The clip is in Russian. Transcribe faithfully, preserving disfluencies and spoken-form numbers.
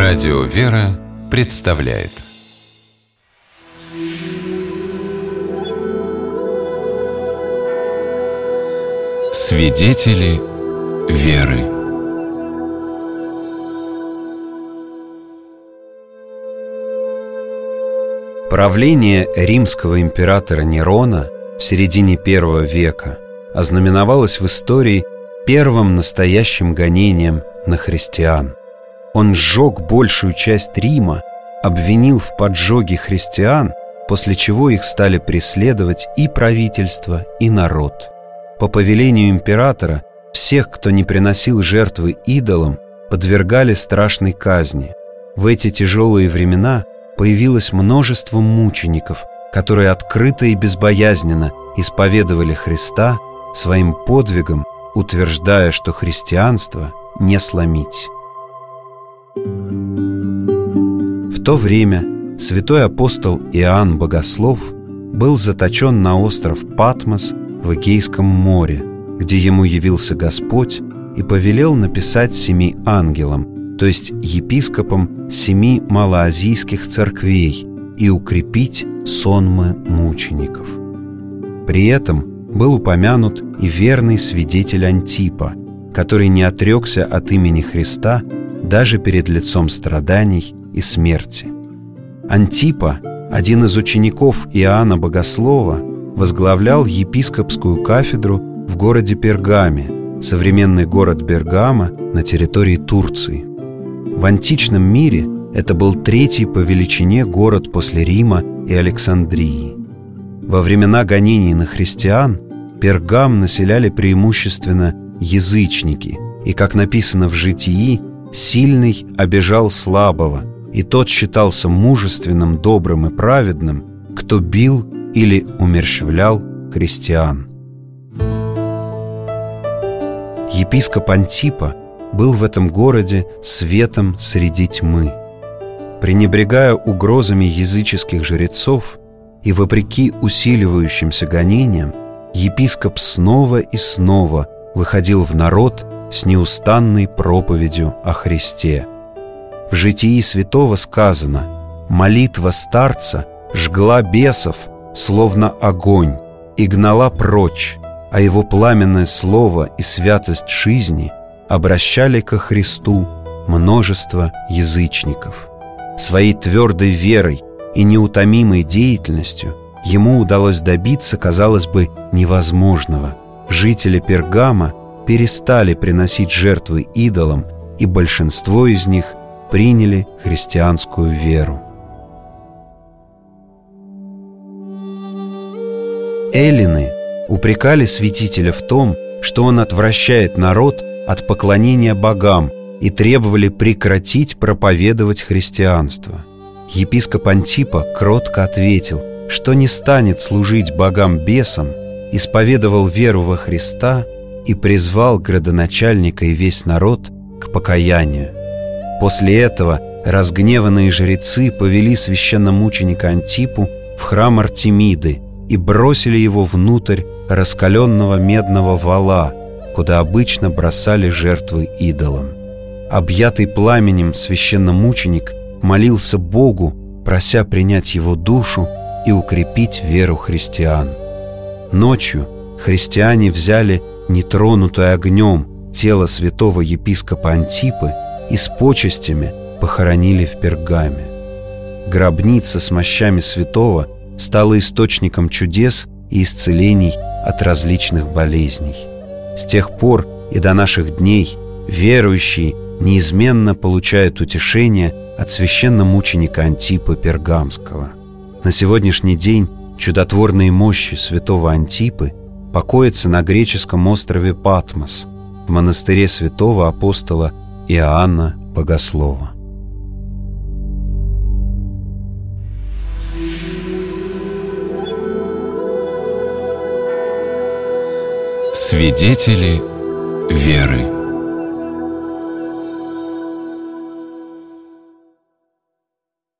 Радио «Вера» представляет Свидетели веры. Правление римского императора Нерона в середине первого века ознаменовалось в истории первым настоящим гонением на христиан. Он сжег большую часть Рима, обвинил в поджоге христиан, после чего их стали преследовать и правительство, и народ. По повелению императора всех, кто не приносил жертвы идолам, подвергали страшной казни. В эти тяжелые времена появилось множество мучеников, которые открыто и безбоязненно исповедовали Христа, своим подвигом утверждая, что христианство не сломить. В то время святой апостол Иоанн Богослов был заточен на остров Патмос в Эгейском море, где ему явился Господь и повелел написать семи ангелам, то есть епископам семи малоазийских церквей, и укрепить сонмы мучеников. При этом был упомянут и верный свидетель Антипа, который не отрекся от имени Христа даже перед лицом страданий и смерти. Антипа, один из учеников Иоанна Богослова, возглавлял епископскую кафедру в городе Пергаме, современный город Бергама на территории Турции. В античном мире это был третий по величине город после Рима и Александрии. Во времена гонений на христиан Пергам населяли преимущественно язычники, и, как написано в Житии, сильный обижал слабого, и тот считался мужественным, добрым и праведным, кто бил или умерщвлял христиан. Епископ Антипа был в этом городе светом среди тьмы. Пренебрегая угрозами языческих жрецов и вопреки усиливающимся гонениям, епископ снова и снова выходил в народ с неустанной проповедью о Христе. В Житии святого сказано: «Молитва старца жгла бесов, словно огонь, и гнала прочь, а его пламенное слово и святость жизни обращали ко Христу множество язычников». Своей твердой верой и неутомимой деятельностью ему удалось добиться, казалось бы, невозможного. Жители Пергама перестали приносить жертвы идолам, и большинство из них приняли христианскую веру. Эллины упрекали святителя в том, что он отвращает народ от поклонения богам, и требовали прекратить проповедовать христианство. Епископ Антипа кротко ответил, что не станет служить богам-бесам, исповедовал веру во Христа и призвал градоначальника и весь народ к покаянию. После этого разгневанные жрецы повели священномученика Антипу в храм Артемиды и бросили его внутрь раскаленного медного вала, куда обычно бросали жертвы идолам. Объятый пламенем священномученик молился Богу, прося принять его душу и укрепить веру христиан. Ночью христиане взяли нетронутое огнем тело святого епископа Антипы и с почестями похоронили в Пергаме. Гробница с мощами святого стала источником чудес и исцелений от различных болезней. С тех пор и до наших дней верующие неизменно получают утешение от священномученика Антипа Пергамского. На сегодняшний день чудотворные мощи святого Антипы покоятся на греческом острове Патмос, в монастыре святого апостола Иоанна Богослова. Свидетели веры.